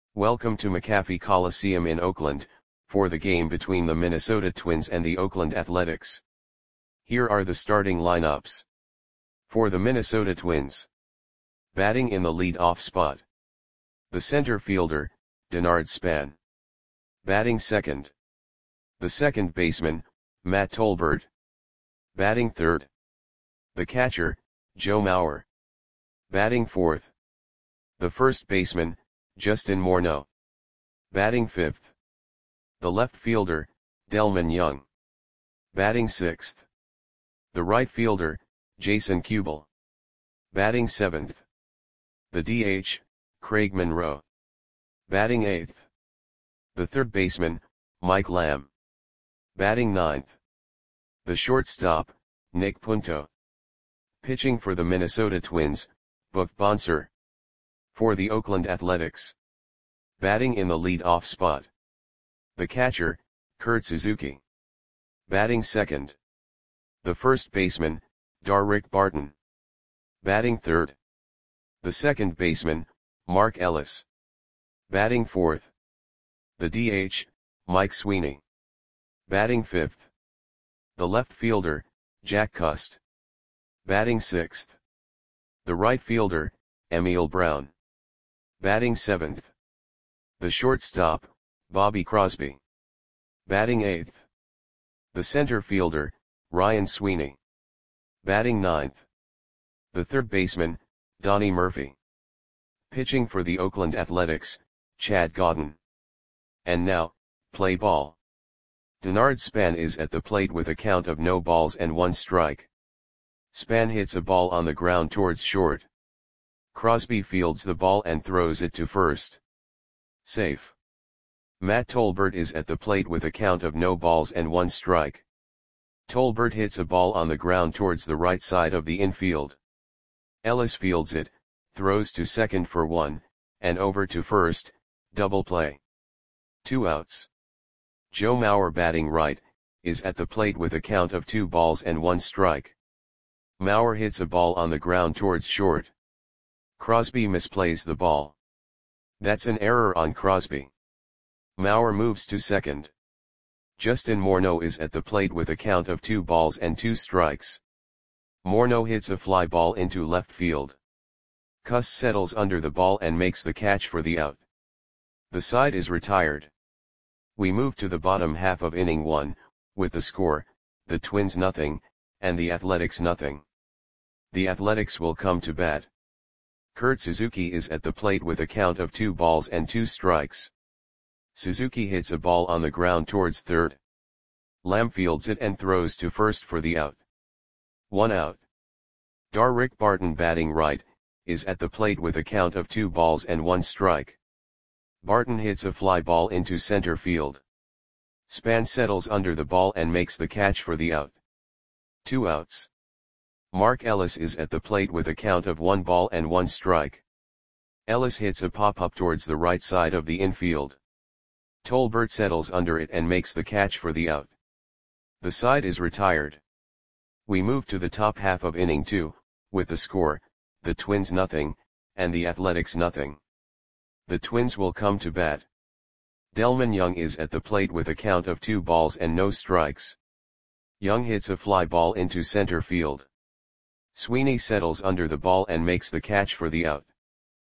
Welcome to McAfee Coliseum in Oakland, for the game between the Minnesota Twins and the Oakland Athletics. Here are the starting lineups. For the Minnesota Twins. Batting in the lead-off spot. The center fielder, Denard Span. Batting second. The second baseman, Matt Tolbert. Batting third. The catcher, Joe Mauer. Batting fourth. The first baseman, Justin Morneau. Batting fifth. The left fielder, Delmon Young. Batting sixth. The right fielder, Jason Kubel. Batting seventh. The DH, Craig Monroe. Batting eighth. The third baseman, Mike Lamb. Batting ninth. The shortstop, Nick Punto. Pitching for the Minnesota Twins, Buck Bonser. For the Oakland Athletics. Batting in the lead-off spot. The catcher, Kurt Suzuki. Batting second. The first baseman, Darrick Barton. Batting third. The second baseman, Mark Ellis. Batting fourth. The DH, Mike Sweeney. Batting fifth. The left fielder, Jack Cust. Batting sixth. The right fielder, Emil Brown. Batting seventh. The shortstop, Bobby Crosby. Batting eighth. The center fielder, Ryan Sweeney. Batting ninth. The third baseman, Donnie Murphy. Pitching for the Oakland Athletics, Chad Godin. And now, play ball. Denard Span is at the plate with a count of no balls and one strike. Span hits a ball on the ground towards short. Crosby fields the ball and throws it to first. Safe. Matt Tolbert is at the plate with a count of no balls and one strike. Tolbert hits a ball on the ground towards the right side of the infield. Ellis fields it, throws to second for one, and over to first, double play. 2 outs. Joe Mauer batting right, is at the plate with a count of 2 balls and 1 strike. Mauer hits a ball on the ground towards short. Crosby misplays the ball. That's an error on Crosby. Mauer moves to second. Justin Morneau is at the plate with a count of 2 balls and 2 strikes. Morneau hits a fly ball into left field. Cust settles under the ball and makes the catch for the out. The side is retired. We move to the bottom half of inning 1, with the score, the Twins nothing, and the Athletics nothing. The Athletics will come to bat. Kurt Suzuki is at the plate with a count of 2 balls and 2 strikes. Suzuki hits a ball on the ground towards third. Lamb fields it and throws to first for the out. 1 out. Darrick Barton batting right, is at the plate with a count of 2 balls and 1 strike. Barton hits a fly ball into center field. Span settles under the ball and makes the catch for the out. 2 outs. Mark Ellis is at the plate with a count of 1 ball and 1 strike. Ellis hits a pop-up towards the right side of the infield. Tolbert settles under it and makes the catch for the out. The side is retired. We move to the top half of inning 2, with the score, the Twins nothing, and the Athletics nothing. The Twins will come to bat. Delmon Young is at the plate with a count of 2 balls and no strikes. Young hits a fly ball into center field. Sweeney settles under the ball and makes the catch for the out.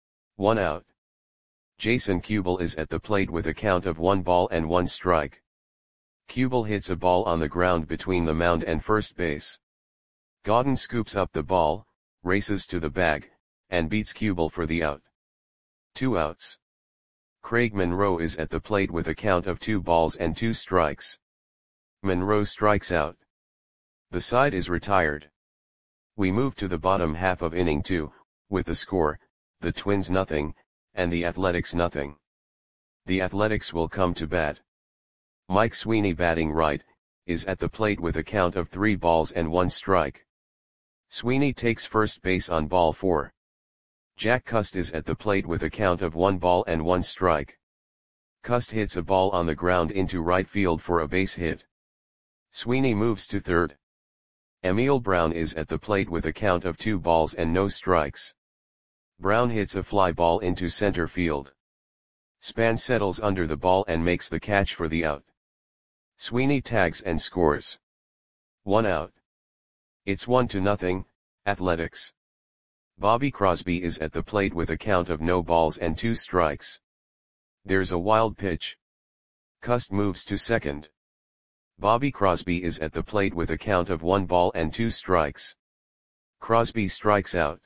1 out. Jason Kubel is at the plate with a count of 1 ball and 1 strike. Kubel hits a ball on the ground between the mound and first base. Godin scoops up the ball, races to the bag, and beats Kubel for the out. 2 outs. Craig Monroe is at the plate with a count of 2 balls and 2 strikes. Monroe strikes out. The side is retired. We move to the bottom half of inning 2, with the score, the Twins nothing, and the Athletics nothing. The Athletics will come to bat. Mike Sweeney batting right, is at the plate with a count of 3 balls and 1 strike. Sweeney takes first base on ball 4. Jack Cust is at the plate with a count of 1 ball and 1 strike. Cust hits a ball on the ground into right field for a base hit. Sweeney moves to third. Emil Brown is at the plate with a count of 2 balls and no strikes. Brown hits a fly ball into center field. Span settles under the ball and makes the catch for the out. Sweeney tags and scores. 1 out. It's 1-0, Athletics. Bobby Crosby is at the plate with a count of no balls and 2 strikes. There's a wild pitch. Cust moves to second. Bobby Crosby is at the plate with a count of 1 ball and 2 strikes. Crosby strikes out.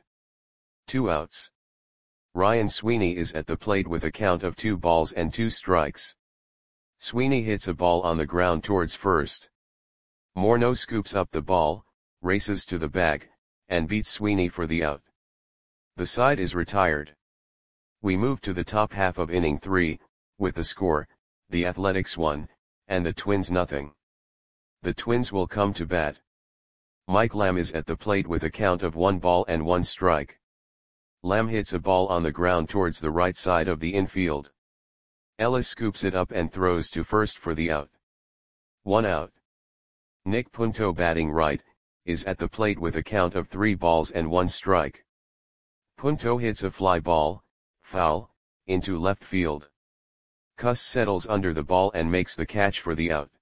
2 outs. Ryan Sweeney is at the plate with a count of 2 balls and 2 strikes. Sweeney hits a ball on the ground towards first. Morneau scoops up the ball, races to the bag, and beats Sweeney for the out. The side is retired. We move to the top half of inning 3, with the score, the Athletics 1, and the Twins 0. The Twins will come to bat. Mike Lamb is at the plate with a count of 1 ball and 1 strike. Lamb hits a ball on the ground towards the right side of the infield. Ellis scoops it up and throws to first for the out. 1 out. Nick Punto, batting right, is at the plate with a count of 3 balls and 1 strike. Punto hits a fly ball, foul, into left field. Cust settles under the ball and makes the catch for the out.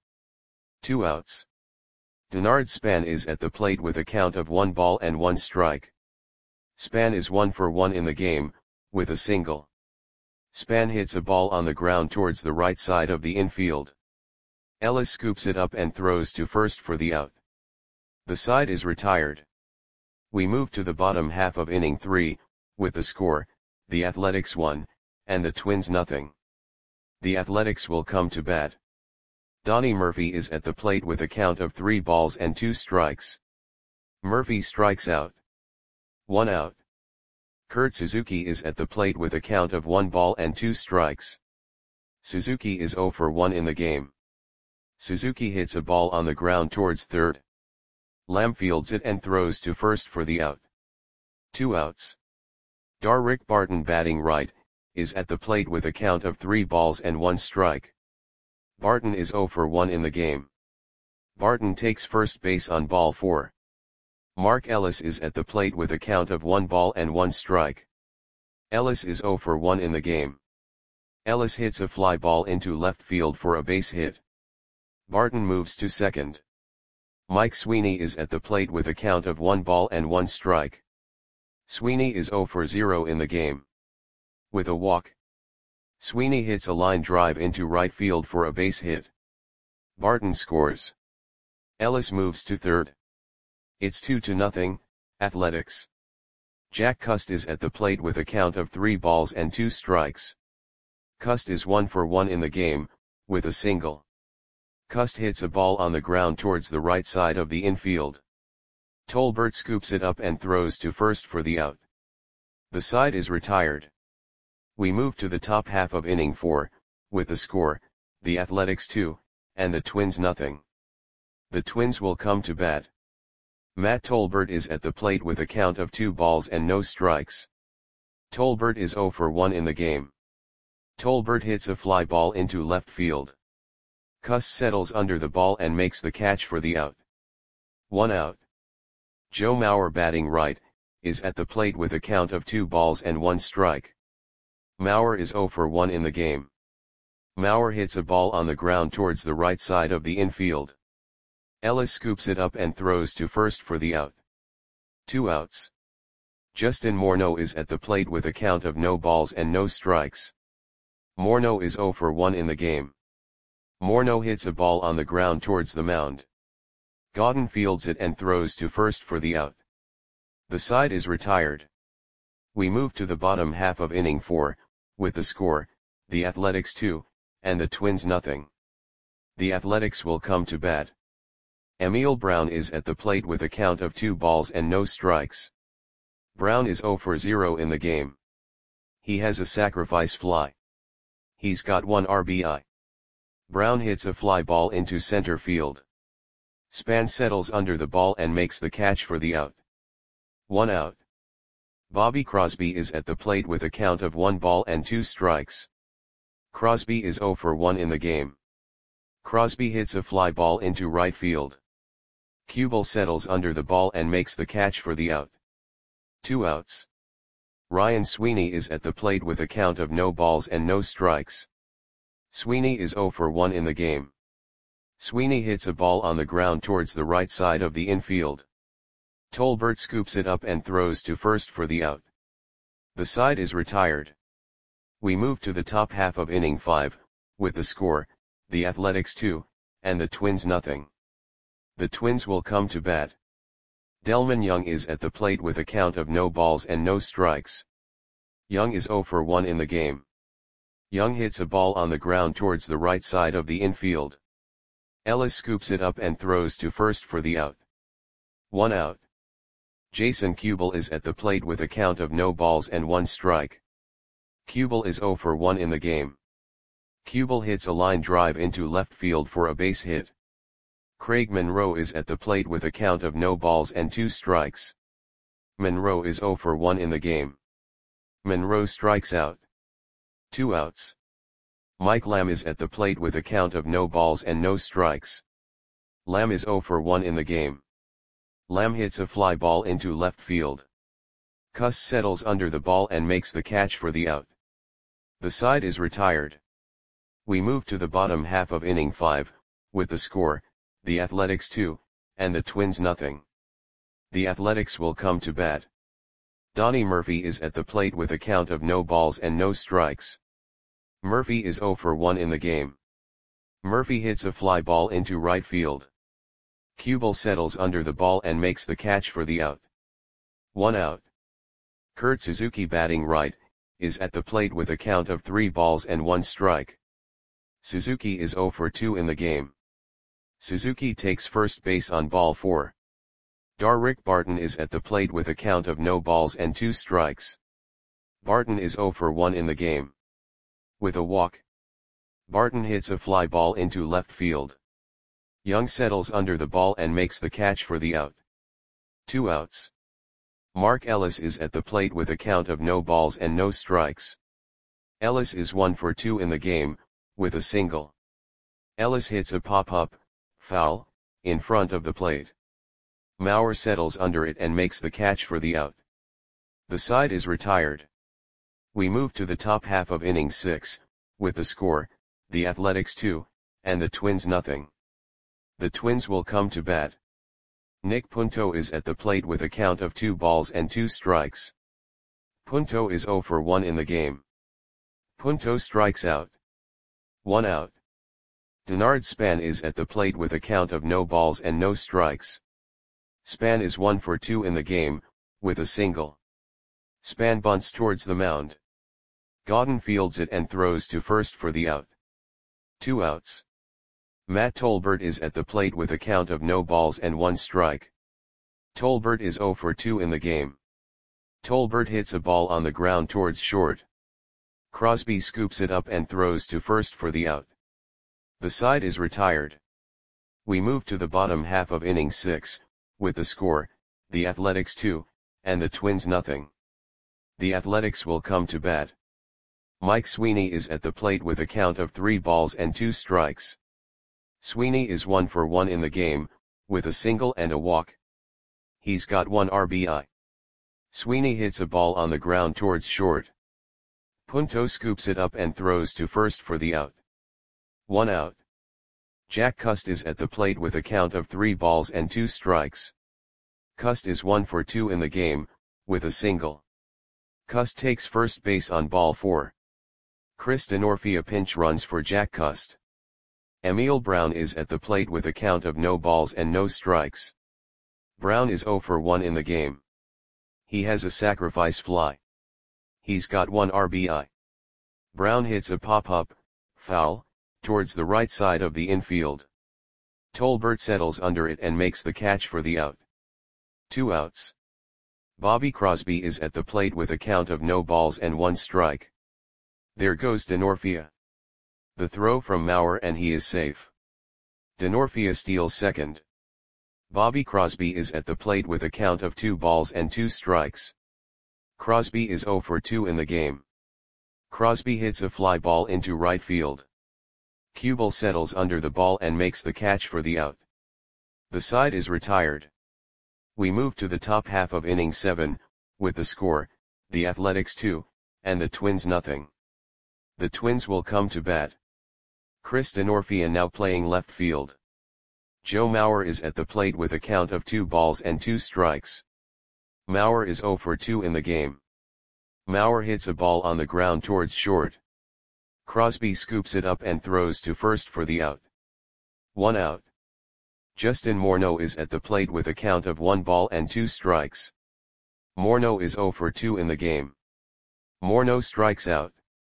2 outs. Denard Span is at the plate with a count of 1 ball and 1 strike. Span is 1 for 1 in the game, with a single. Span hits a ball on the ground towards the right side of the infield. Ellis scoops it up and throws to first for the out. The side is retired. We move to the bottom half of inning 3, with the score, the Athletics 1, and the Twins 0. The Athletics will come to bat. Donnie Murphy is at the plate with a count of 3 balls and 2 strikes. Murphy strikes out. 1 out. Kurt Suzuki is at the plate with a count of 1 ball and 2 strikes. Suzuki is 0 for 1 in the game. Suzuki hits a ball on the ground towards third. Lamb fields it and throws to first for the out. 2 outs. Rick Barton, batting right, is at the plate with a count of 3 balls and 1 strike. Barton is 0 for 1 in the game. Barton takes first base on ball 4. Mark Ellis is at the plate with a count of 1 ball and 1 strike. Ellis is 0 for 1 in the game. Ellis hits a fly ball into left field for a base hit. Barton moves to second. Mike Sweeney is at the plate with a count of 1 ball and 1 strike. Sweeney is 0 for 0 in the game. With a walk. Sweeney hits a line drive into right field for a base hit. Barton scores. Ellis moves to third. It's 2-0, Athletics. Jack Cust is at the plate with a count of 3 balls and 2 strikes. Cust is 1 for 1 in the game, with a single. Cust hits a ball on the ground towards the right side of the infield. Tolbert scoops it up and throws to first for the out. The side is retired. We move to the top half of inning 4, with the score, the Athletics 2, and the Twins 0. The Twins will come to bat. Matt Tolbert is at the plate with a count of 2 balls and no strikes. Tolbert is 0 for 1 in the game. Tolbert hits a fly ball into left field. Cust settles under the ball and makes the catch for the out. 1 out. Joe Mauer, batting right, is at the plate with a count of 2 balls and 1 strike. Mauer is 0 for 1 in the game. Mauer hits a ball on the ground towards the right side of the infield. Ellis scoops it up and throws to first for the out. 2 outs. Justin Morneau is at the plate with a count of no balls and no strikes. Morneau is 0 for 1 in the game. Morneau hits a ball on the ground towards the mound. Gauton fields it and throws to first for the out. The side is retired. We move to the bottom half of inning 4, with the score, the Athletics 2, and the Twins 0. The Athletics will come to bat. Emil Brown is at the plate with a count of 2 balls and no strikes. Brown is 0 for 0 in the game. He has a sacrifice fly. He's got 1 RBI. Brown hits a fly ball into center field. Span settles under the ball and makes the catch for the out. 1 out. Bobby Crosby is at the plate with a count of 1 ball and 2 strikes. Crosby is 0 for 1 in the game. Crosby hits a fly ball into right field. Kubel settles under the ball and makes the catch for the out. 2 outs. Ryan Sweeney is at the plate with a count of no balls and no strikes. Sweeney is 0 for 1 in the game. Sweeney hits a ball on the ground towards the right side of the infield. Tolbert scoops it up and throws to first for the out. The side is retired. We move to the top half of inning 5, with the score, the Athletics 2, and the Twins nothing. The Twins will come to bat. Delmon Young is at the plate with a count of no balls and no strikes. Young is 0 for 1 in the game. Young hits a ball on the ground towards the right side of the infield. Ellis scoops it up and throws to first for the out. 1 out. Jason Kubel is at the plate with a count of no balls and 1 strike. Kubel is 0 for 1 in the game. Kubel hits a line drive into left field for a base hit. Craig Monroe is at the plate with a count of no balls and 2 strikes. Monroe is 0 for 1 in the game. Monroe strikes out. 2 outs. Mike Lamb is at the plate with a count of no balls and no strikes. Lamb is 0 for 1 in the game. Lamb hits a fly ball into left field. Cuss settles under the ball and makes the catch for the out. The side is retired. We move to the bottom half of inning 5, with the score, the Athletics 2, and the Twins nothing. The Athletics will come to bat. Donnie Murphy is at the plate with a count of no balls and no strikes. Murphy is 0 for 1 in the game. Murphy hits a fly ball into right field. Kubel settles under the ball and makes the catch for the out. 1 out. Kurt Suzuki, batting right, is at the plate with a count of 3 balls and 1 strike. Suzuki is 0 for 2 in the game. Suzuki takes first base on ball 4. Darrick Barton is at the plate with a count of no balls and 2 strikes. Barton is 0 for 1 in the game. With a walk, Barton hits a fly ball into left field. Young settles under the ball and makes the catch for the out. 2 outs. Mark Ellis is at the plate with a count of no balls and no strikes. Ellis is 1 for 2 in the game, with a single. Ellis hits a pop-up, foul, in front of the plate. Mauer settles under it and makes the catch for the out. The side is retired. We move to the top half of inning 6, with the score, the Athletics 2, and the Twins nothing. The Twins will come to bat. Nick Punto is at the plate with a count of 2 balls and 2 strikes. Punto is 0 for 1 in the game. Punto strikes out. 1 out. Denard Span is at the plate with a count of no balls and no strikes. Span is 1 for 2 in the game, with a single. Span bunts towards the mound. Godden fields it and throws to first for the out. 2 outs. Matt Tolbert is at the plate with a count of no balls and 1 strike. Tolbert is 0 for 2 in the game. Tolbert hits a ball on the ground towards short. Crosby scoops it up and throws to first for the out. The side is retired. We move to the bottom half of inning 6, with the score, the Athletics 2, and the Twins nothing. The Athletics will come to bat. Mike Sweeney is at the plate with a count of 3 balls and 2 strikes. Sweeney is 1 for 1 in the game, with a single and a walk. He's got 1 RBI. Sweeney hits a ball on the ground towards short. Punto scoops it up and throws to first for the out. 1 out. Jack Cust is at the plate with a count of 3 balls and 2 strikes. Cust is 1 for 2 in the game, with a single. Cust takes first base on ball 4. Chris Denorfia pinch runs for Jack Cust. Emil Brown is at the plate with a count of no balls and no strikes. Brown is 0 for 1 in the game. He has a sacrifice fly. He's got 1 RBI. Brown hits a pop-up, foul, towards the right side of the infield. Tolbert settles under it and makes the catch for the out. 2 outs. Bobby Crosby is at the plate with a count of no balls and 1 strike. There goes Denorfia. The throw from Mauer and he is safe. Denorfia steals second. Bobby Crosby is at the plate with a count of 2 balls and 2 strikes. Crosby is 0 for 2 in the game. Crosby hits a fly ball into right field. Kubel settles under the ball and makes the catch for the out. The side is retired. We move to the top half of inning 7, with the score, the Athletics 2, and the Twins nothing. The Twins will come to bat. Chris Denorfia now playing left field. Joe Mauer is at the plate with a count of 2 balls and 2 strikes. Mauer is 0 for 2 in the game. Mauer hits a ball on the ground towards short. Crosby scoops it up and throws to first for the out. 1 out. Justin Morneau is at the plate with a count of 1 ball and 2 strikes. Morneau is 0 for 2 in the game. Morneau strikes out.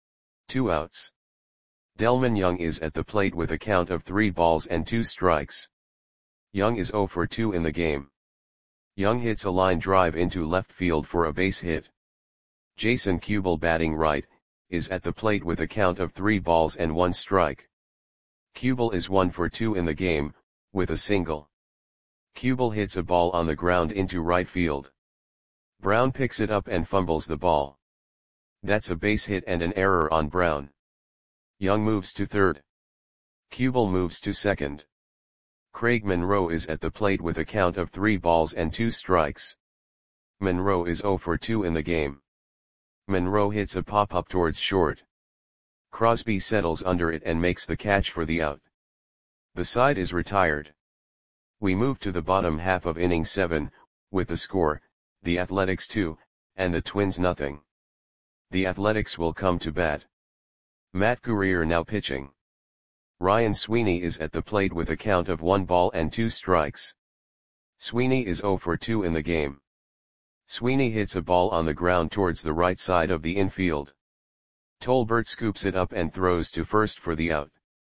2 outs. Delmon Young is at the plate with a count of 3 balls and 2 strikes. Young is 0 for 2 in the game. Young hits a line drive into left field for a base hit. Jason Kubel batting right, is at the plate with a count of 3 balls and 1 strike. Kubel is 1 for 2 in the game, with a single. Kubel hits a ball on the ground into right field. Brown picks it up and fumbles the ball. That's a base hit and an error on Brown. Young moves to third. Kubel moves to second. Craig Monroe is at the plate with a count of 3 balls and 2 strikes. Monroe is 0 for 2 in the game. Monroe hits a pop-up towards short. Crosby settles under it and makes the catch for the out. The side is retired. We move to the bottom half of inning 7, with the score, the Athletics 2, and the Twins nothing. The Athletics will come to bat. Matt Guerrier now pitching. Ryan Sweeney is at the plate with a count of 1 ball and 2 strikes. Sweeney is 0 for 2 in the game. Sweeney hits a ball on the ground towards the right side of the infield. Tolbert scoops it up and throws to first for the out.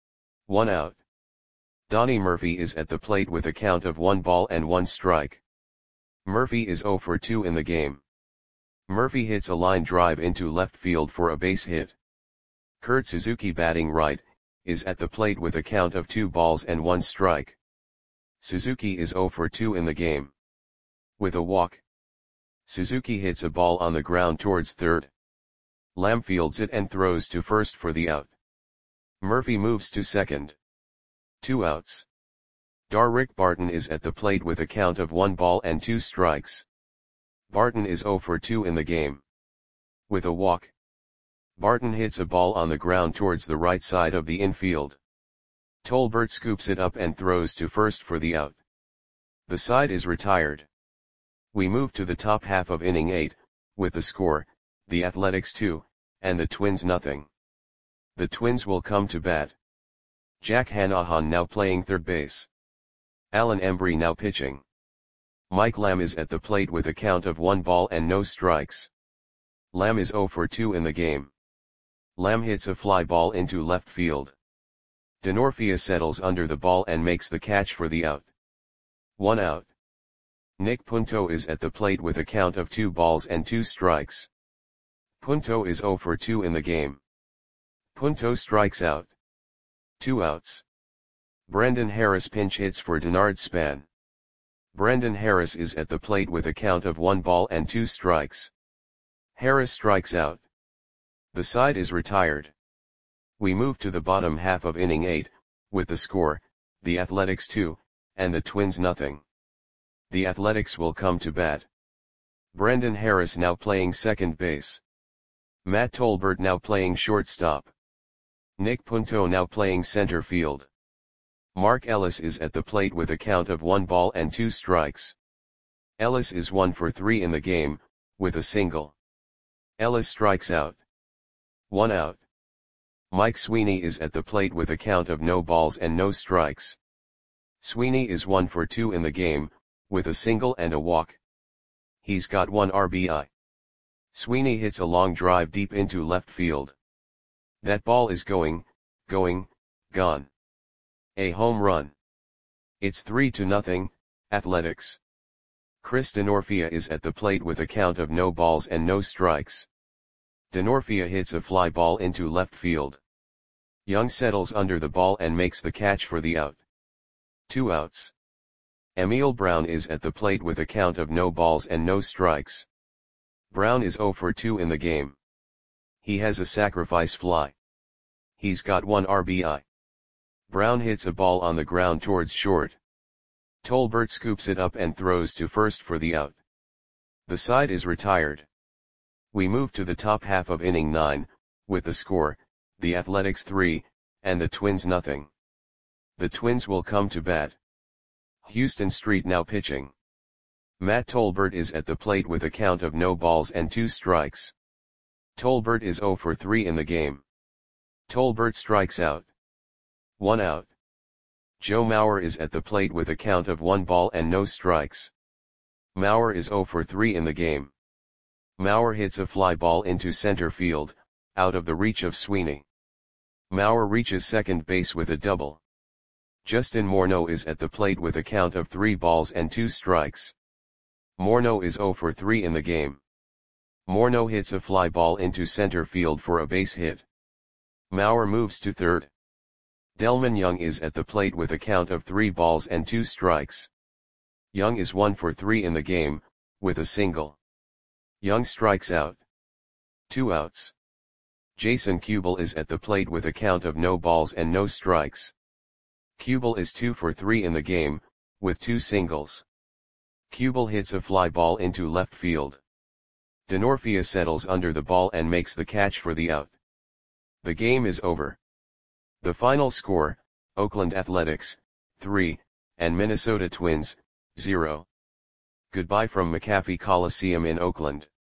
1 out. Donnie Murphy is at the plate with a count of 1 ball and 1 strike. Murphy is 0 for 2 in the game. Murphy hits a line drive into left field for a base hit. Kurt Suzuki batting right, is at the plate with a count of 2 balls and 1 strike. Suzuki is 0 for 2 in the game. With a walk. Suzuki hits a ball on the ground towards third. Lamb fields it and throws to first for the out. Murphy moves to second. 2 outs. Darrick Barton is at the plate with a count of 1 ball and 2 strikes. Barton is 0 for 2 in the game. With a walk. Barton hits a ball on the ground towards the right side of the infield. Tolbert scoops it up and throws to first for the out. The side is retired. We move to the top half of inning 8, with the score, the Athletics 2, and the Twins nothing. The Twins will come to bat. Jack Hanahan now playing third base. Alan Embry now pitching. Mike Lamb is at the plate with a count of 1 ball and no strikes. Lamb is 0 for 2 in the game. Lamb hits a fly ball into left field. Denorfia settles under the ball and makes the catch for the out. 1 out. Nick Punto is at the plate with a count of 2 balls and 2 strikes. Punto is 0 for 2 in the game. Punto strikes out. 2 outs. Brendan Harris pinch hits for Denard Span. Brendan Harris is at the plate with a count of 1 ball and 2 strikes. Harris strikes out. The side is retired. We move to the bottom half of inning 8, with the score, the Athletics 2, and the Twins nothing. The Athletics will come to bat. Brendan Harris now playing second base. Matt Tolbert now playing shortstop. Nick Punto now playing center field. Mark Ellis is at the plate with a count of 1 ball and 2 strikes. Ellis is 1 for 3 in the game, with a single. Ellis strikes out. 1 out. Mike Sweeney is at the plate with a count of no balls and no strikes. Sweeney is 1 for 2 in the game, with a single and a walk. He's got 1 RBI. Sweeney hits a long drive deep into left field. That ball is going, gone. A home run. It's 3-0, Athletics. Chris Denorfia is at the plate with a count of no balls and no strikes. Denorfia hits a fly ball into left field. Young settles under the ball and makes the catch for the out. 2 outs. Emil Brown is at the plate with a count of no balls and no strikes. Brown is 0 for 2 in the game. He has a sacrifice fly. He's got 1 RBI. Brown hits a ball on the ground towards short. Tolbert scoops it up and throws to first for the out. The side is retired. We move to the top half of inning 9, with the score, the Athletics 3, and the Twins nothing. The Twins will come to bat. Houston Street now pitching. Matt Tolbert is at the plate with a count of no balls and 2 strikes. Tolbert is 0 for 3 in the game. Tolbert strikes out. 1 out. Joe Mauer is at the plate with a count of 1 ball and no strikes. Mauer is 0 for 3 in the game. Mauer hits a fly ball into center field, out of the reach of Sweeney. Mauer reaches second base with a double. Justin Morneau is at the plate with a count of 3 balls and 2 strikes. Morneau is 0 for 3 in the game. Morneau hits a fly ball into center field for a base hit. Mauer moves to third. Delmon Young is at the plate with a count of 3 balls and 2 strikes. Young is 1 for 3 in the game, with a single. Young strikes out. 2 outs. Jason Kubel is at the plate with a count of no balls and no strikes. Kubel is 2 for 3 in the game, with 2 singles. Kubel hits a fly ball into left field. Denorfia settles under the ball and makes the catch for the out. The game is over. The final score, Oakland Athletics, 3, and Minnesota Twins, 0. Goodbye from McAfee Coliseum in Oakland.